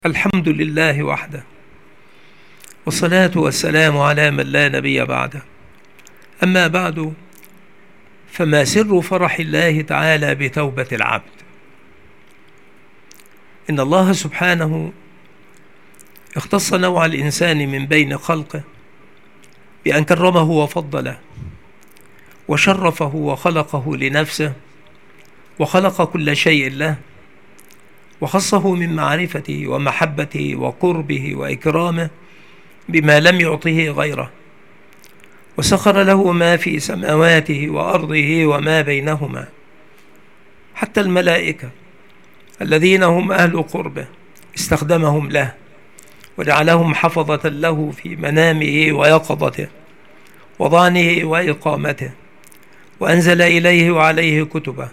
الحمد لله وحده، والصلاة والسلام على من لا نبي بعده. أما بعد، فما سر فرح الله تعالى بتوبة العبد؟ إن الله سبحانه اختص نوع الإنسان من بين خلقه بأن كرمه وفضله وشرفه وخلقه لنفسه، وخلق كل شيء له، وخصه من معرفته ومحبته وقربه وإكرامه بما لم يعطه غيره، وسخر له ما في سماواته وأرضه وما بينهما، حتى الملائكة الذين هم أهل قربه استخدمهم له وجعلهم حفظة له في منامه ويقظته وضعنه وإقامته، وأنزل إليه وعليه كتبه،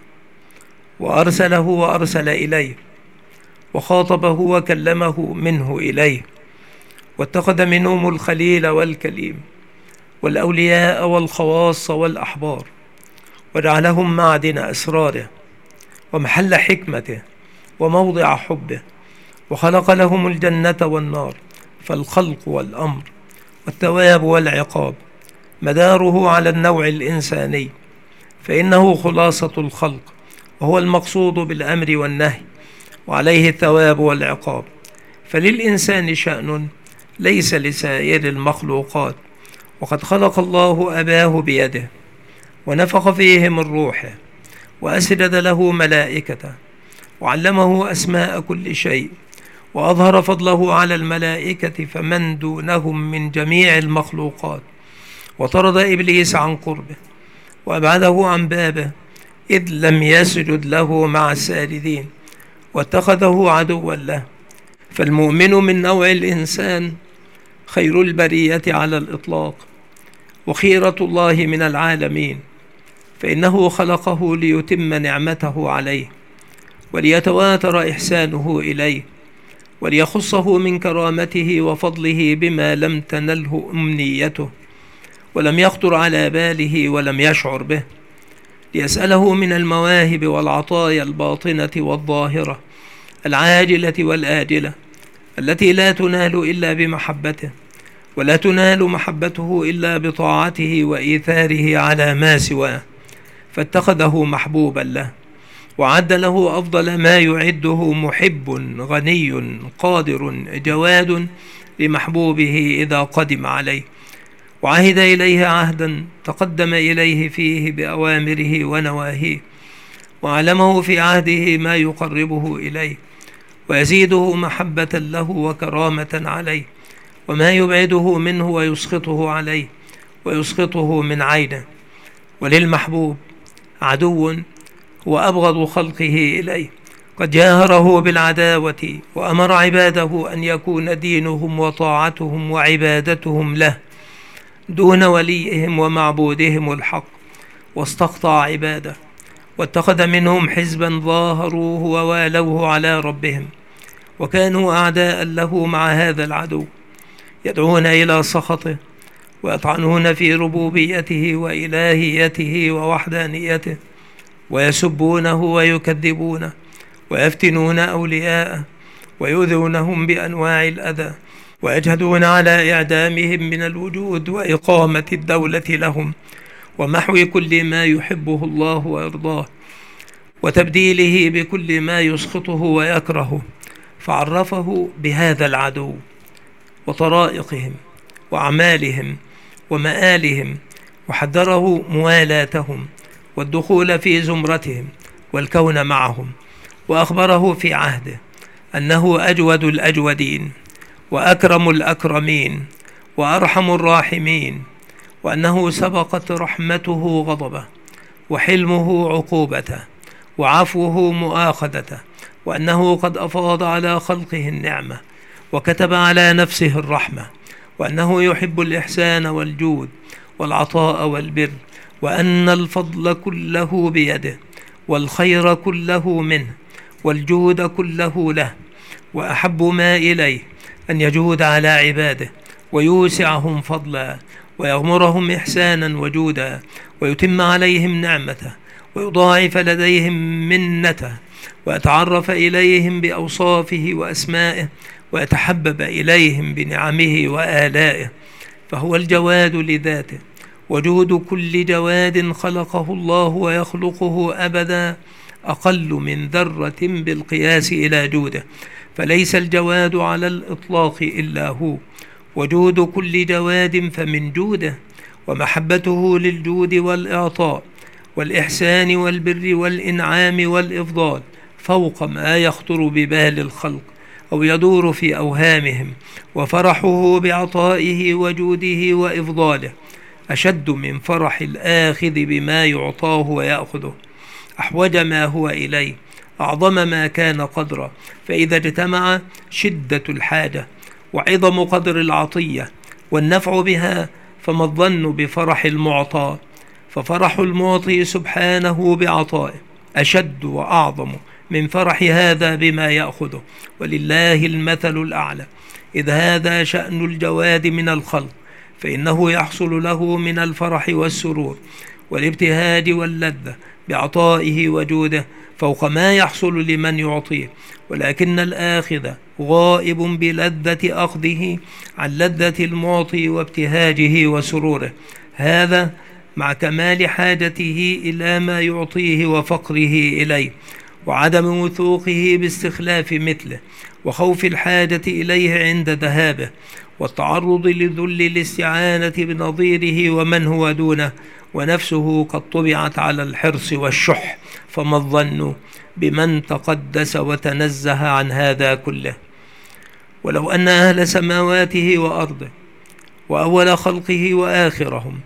وأرسله وأرسل إليه، وخاطبه وكلمه منه إليه، واتخذ منهم الخليل والكليم والأولياء والخواص والأحبار، وجعلهم معدن أسراره ومحل حكمته وموضع حبه، وخلق لهم الجنة والنار، فالخلق والأمر والثواب والعقاب مداره على النوع الإنساني، فإنه خلاصة الخلق وهو المقصود بالأمر والنهي، وعليه الثواب والعقاب. فللإنسان شأن ليس لسائر المخلوقات، وقد خلق الله أباه بيده ونفخ فيه من روحه وأسجد له ملائكته وعلمه أسماء كل شيء، وأظهر فضله على الملائكة فمن دونهم من جميع المخلوقات، وطرد إبليس عن قربه وأبعده عن بابه إذ لم يسجد له مع الساجدين، واتخذه عدوا له. فالمؤمن من نوع الإنسان خير البرية على الإطلاق، وخيرة الله من العالمين، فإنه خلقه ليتم نعمته عليه، وليتواتر إحسانه إليه، وليخصه من كرامته وفضله بما لم تنله أمنيته ولم يخطر على باله ولم يشعر به، ليسأله من المواهب والعطايا الباطنة والظاهرة العاجلة والآجلة التي لا تنال إلا بمحبته، ولا تنال محبته إلا بطاعته وإيثاره على ما سواه، فاتخذه محبوبا له، وعد له أفضل ما يعده محب غني قادر جواد لمحبوبه إذا قدم عليه، وعهد إليه عهدا تقدم إليه فيه بأوامره ونواهيه، وعلمه في عهده ما يقربه إليه ويزيده محبة له وكرامة عليه، وما يبعده منه ويسخطه عليه ويسخطه من عينه. وللمحبوب عدو هو أبغض خلقه إليه، قد جاهره بالعداوة وأمر عباده أن يكون دينهم وطاعتهم وعبادتهم له دون وليهم ومعبودهم الحق، واستقطع عباده واتخذ منهم حزبا ظاهروه ووالوه على ربهم، وكانوا أعداء له مع هذا العدو، يدعون إلى سخطه ويطعنون في ربوبيته وإلهيته ووحدانيته، ويسبونه ويكذبونه ويفتنون أولياءه ويؤذونهم بأنواع الأذى، ويجهدون على إعدامهم من الوجود وإقامة الدولة لهم، ومحو كل ما يحبه الله ويرضاه، وتبديله بكل ما يسخطه ويكرهه. فعرفه بهذا العدو وطرائقهم وأعمالهم ومآلهم، وحذره موالاتهم والدخول في زمرتهم والكون معهم، وأخبره في عهده أنه أجود الأجودين وأكرم الأكرمين وأرحم الراحمين، وأنه سبقت رحمته غضبه وحلمه عقوبته وعفوه مؤاخذته، وأنه قد أفاض على خلقه النعمة وكتب على نفسه الرحمة، وأنه يحب الإحسان والجود والعطاء والبر، وأن الفضل كله بيده والخير كله منه والجود كله له، وأحب ما إليه أن يجود على عباده ويوسعهم فضلا ويغمرهم إحسانا وجودا، ويتم عليهم نعمته ويضاعف لديهم منته، ويتعرف إليهم بأوصافه وأسمائه ويتحبب إليهم بنعمه وآلائه، فهو الجواد لذاته، وجود كل جواد خلقه الله ويخلقه أبدا أقل من ذرة بالقياس إلى جوده، فليس الجواد على الإطلاق إلا هو. وجود كل جواد فمن جوده، ومحبته للجود والإعطاء والإحسان والبر والإنعام والإفضال فوق ما يخطر ببال الخلق أو يدور في أوهامهم، وفرحه بعطائه وجوده وإفضاله أشد من فرح الآخذ بما يعطاه ويأخذه، أحوج ما هو إليه، أعظم ما كان قدرا. فإذا اجتمع شدة الحاجة وعظم قدر العطية والنفع بها، فما الظن بفرح المعطى؟ ففرح المعطي سبحانه بعطائه أشد وأعظم من فرح هذا بما يأخذه، ولله المثل الأعلى. إذ هذا شأن الجواد من الخلق، فإنه يحصل له من الفرح والسرور والابتهاج واللذة بعطائه وجوده فوق ما يحصل لمن يعطيه، ولكن الآخذ غائب بلذة أخذه عن لذة المعطي وابتهاجه وسروره، هذا مع كمال حاجته إلى ما يعطيه وفقره إليه، وعدم وثوقه باستخلاف مثله، وخوف الحاجة إليه عند ذهابه، والتعرض لذل الاستعانة بنظيره ومن هو دونه، ونفسه قد طبعت على الحرص والشح، فما الظن بمن تقدس وتنزه عن هذا كله؟ ولو أن أهل سماواته وأرضه وأول خلقه وآخرهم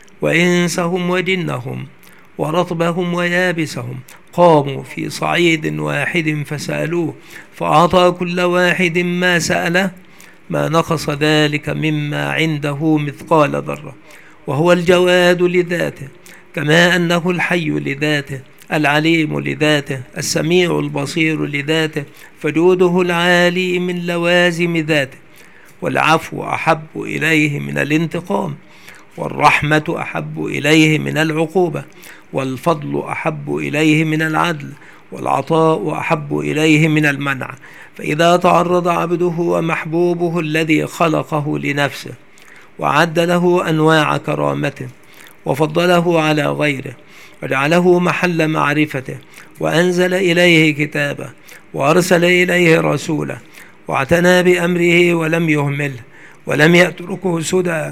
وإنسهم وجنهم ورطبهم ويابسهم قاموا في صعيد واحد فسألوه فأعطى كل واحد ما سأله، ما نقص ذلك مما عنده مثقال ذرة. وهو الجواد لذاته، كما أنه الحي لذاته، العليم لذاته، السميع البصير لذاته، فجوده العالي من لوازم ذاته. والعفو أحب إليه من الانتقام، والرحمة أحب إليه من العقوبة، والفضل أحب إليه من العدل، والعطاء أحب إليه من المنع. فإذا تعرض عبده ومحبوبه الذي خلقه لنفسه وعد له أنواع كرامته وفضله على غيره وجعله محل معرفته وأنزل إليه كتابه وأرسل إليه رسوله واعتنى بأمره ولم يهمله ولم يتركه سدى،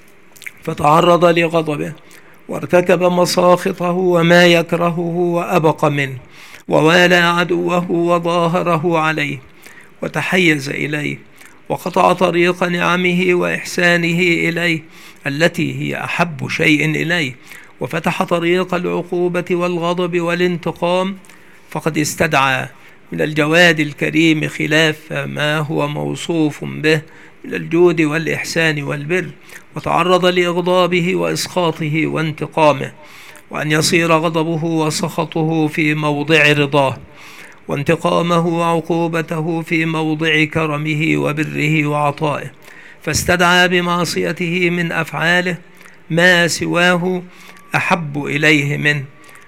فتعرض لغضبه وارتكب مساخطه وما يكرهه وأبق منه، ووالى عدوه وظاهره عليه وتحيز إليه وقطع طريق نعمه وإحسانه إليه التي هي أحب شيء إليه، وفتح طريق العقوبة والغضب والانتقام، فقد استدعى من الجواد الكريم خلاف ما هو موصوف به من الجود والإحسان والبر، وتعرض لإغضابه وإسخاطه وانتقامه، وأن يصير غضبه وسخطه في موضع رضاه، وانتقامه وعقوبته في موضع كرمه وبره وعطائه، فاستدعى بمعصيته من أفعاله ما سواه أحب إليه منه،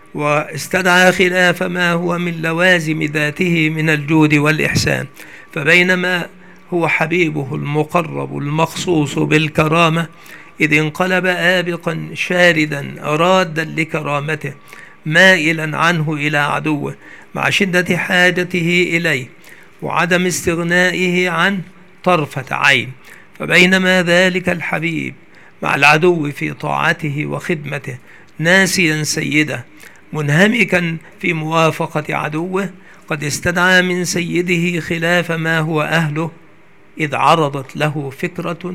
واستدعى خلاف ما هو من لوازم ذاته من الجود والإحسان. فبينما هو حبيبه المقرب المخصوص بالكرامة إذ انقلب آبقا شاردا رادا لكرامته مائلا عنه إلى عدوه مع شدة حاجته إليه وعدم استغنائه عنه طرفة عين. فبينما ذلك الحبيب مع العدو في طاعته وخدمته ناسيا سيده منهمكا في موافقة عدوه، قد استدعى من سيده خلاف ما هو أهله إذ عرضت له فكرة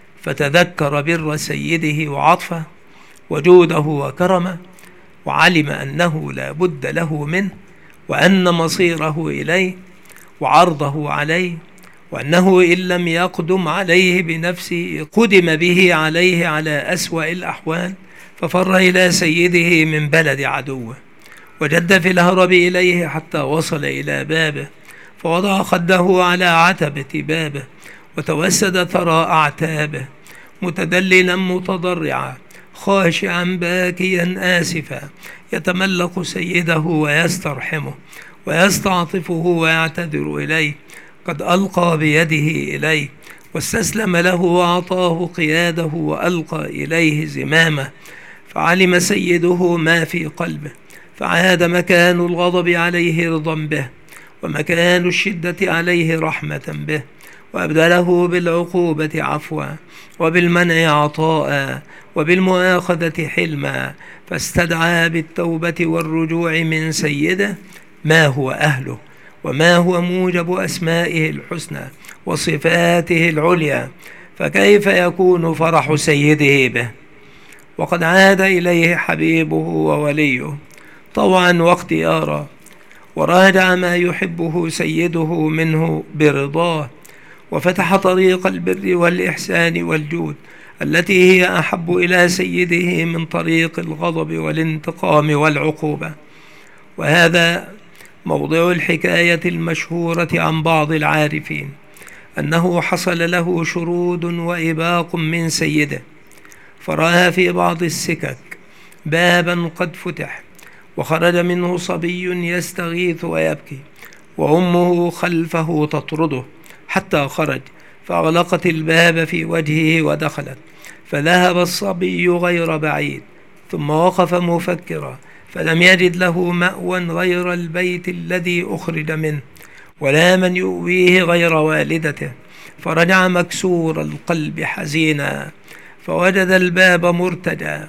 فتذكر بر سيده وعطفه وجوده وكرمه، وعلم أنه لا بد له منه وأن مصيره إليه وعرضه عليه، وأنه إن لم يقدم عليه بنفسه قدم به عليه على أسوأ الأحوال، ففر إلى سيده من بلد عدوه وجد في الهرب إليه حتى وصل إلى بابه، فوضع خده على عتبة بابه وتوسد ثرى أعتابه متدللا متضرعا خاشعا باكيا آسفا يتملق سيده ويسترحمه ويستعطفه ويعتذر إليه قد ألقى بيده إليه واستسلم له وأعطاه قياده وألقى إليه زمامه، فعلم سيده ما في قلبه، فعاد مكان الغضب عليه رضا به، ومكان الشدة عليه رحمة به، وأبدله بالعقوبة عفوا، وبالمنع عطاء، وبالمؤاخذة حلما، فاستدعى بالتوبة والرجوع من سيده ما هو أهله، وما هو موجب أسمائه الحسنى وصفاته العليا، فكيف يكون فرح سيده به وقد عاد إليه حبيبه ووليه طوعا واختيارا، وراجع ما يحبه سيده منه برضاه، وفتح طريق البر والإحسان والجود التي هي أحب إلى سيده من طريق الغضب والانتقام والعقوبة. وهذا موضع الحكاية المشهورة عن بعض العارفين أنه حصل له شرود وإباق من سيده، فرأى في بعض السكك بابا قد فتح، وخرج منه صبي يستغيث ويبكي، وأمه خلفه تطرده حتى خرج، فأغلقت الباب في وجهه ودخلت، فذهب الصبي غير بعيد، ثم وقف مفكرا، فلم يجد له مأوى غير البيت الذي أخرج منه، ولا من يؤويه غير والدته، فرجع مكسور القلب حزينا، فوجد الباب مرتجا،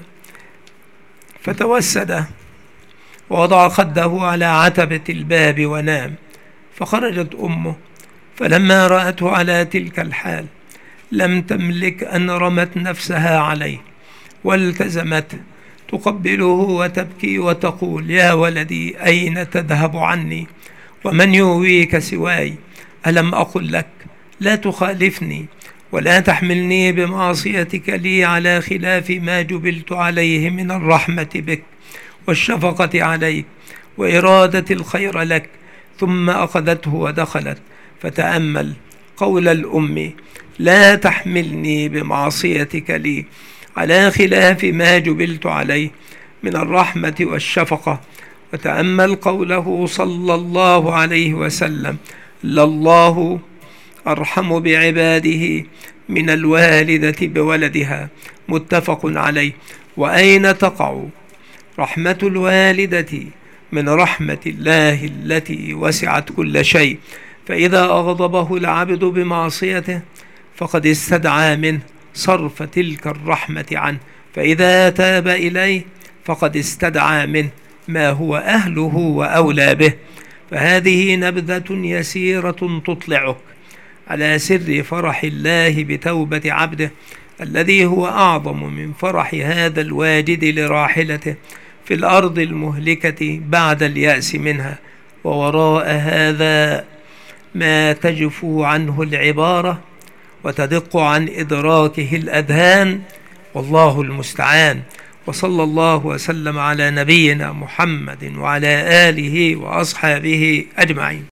فتوسد ووضع خده على عتبة الباب ونام. فخرجت أمه، فلما رأته على تلك الحال لم تملك أن رمت نفسها عليه والتزمته، تقبله وتبكي وتقول: يا ولدي، أين تذهب عني؟ ومن يؤويك سواي؟ ألم أقل لك لا تخالفني ولا تحملني بمعصيتك لي على خلاف ما جبلت عليه من الرحمة بك والشفقة عليك وإرادة الخير لك؟ ثم أخذته ودخلت. فتأمل قول الأم: لا تحملني بمعصيتك لي على خلاف ما جبلت عليه من الرحمة والشفقة. وتأمل قوله صلى الله عليه وسلم: لله أرحم بعباده من الوالدة بولدها، متفق عليه. وأين تقع رحمة الوالدة من رحمة الله التي وسعت كل شيء؟ فإذا أغضبه العبد بمعصيته فقد استدعى منه صرف تلك الرحمة عنه، فإذا تاب إليه فقد استدعى منه ما هو أهله وأولى به. فهذه نبذة يسيرة تطلعك على سر فرح الله بتوبة عبده، الذي هو أعظم من فرح هذا الواجد لراحلته في الأرض المهلكة بعد اليأس منها. ووراء هذا ما تجفو عنه العبارة وتدق عن إدراكه الأذهان، والله المستعان. وصلى الله وسلم على نبينا محمد وعلى آله وأصحابه أجمعين.